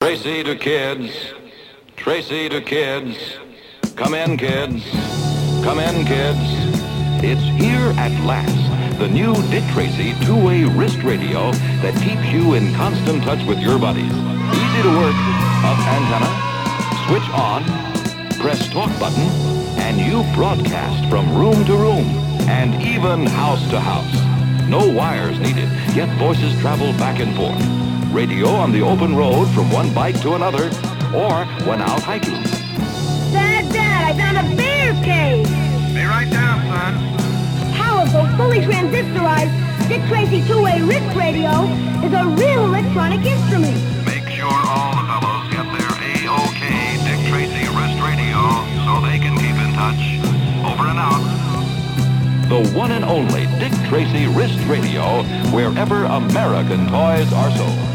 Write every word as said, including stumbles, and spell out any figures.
Tracy to kids, Tracy to kids, come in kids, come in kids. It's here at last, the new Dick Tracy two-way wrist radio that keeps you in constant touch with your buddies. Easy to work, up antenna, switch on, press talk button, and you broadcast from room to room, and even house to house. No wires needed, yet voices travel back and forth. Radio on the open road from one bike to another, or when out hiking. Dad, Dad, I found a bear cave! Be right down, son. Powerful, fully transistorized Dick Tracy two-way wrist radio is a real electronic instrument. Make sure all the fellows get their A-OK Dick Tracy wrist radio so they can keep in touch. Over and out. The one and only Dick Tracy wrist radio, wherever American toys are sold.